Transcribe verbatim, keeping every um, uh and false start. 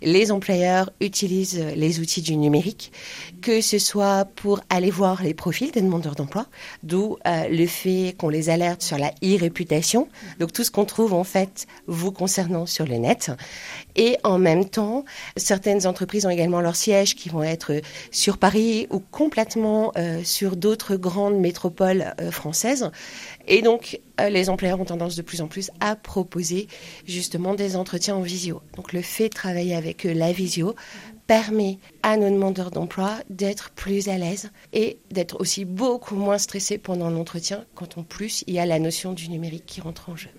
Les employeurs utilisent les outils du numérique, que ce soit pour aller voir les profils des demandeurs d'emploi, d'où euh, le fait qu'on les alerte sur la e-réputation, donc tout ce qu'on trouve en fait vous concernant sur le net. Et en même temps, certaines entreprises ont également leur siège qui vont être sur Paris ou complètement euh, sur d'autres grandes métropoles euh, françaises. Et donc, euh, les employeurs ont tendance de plus en plus à proposer justement des entretiens en visio. Donc, le fait de travailler avec eux, la visio, permet à nos demandeurs d'emploi d'être plus à l'aise et d'être aussi beaucoup moins stressés pendant l'entretien quand en plus il y a la notion du numérique qui rentre en jeu.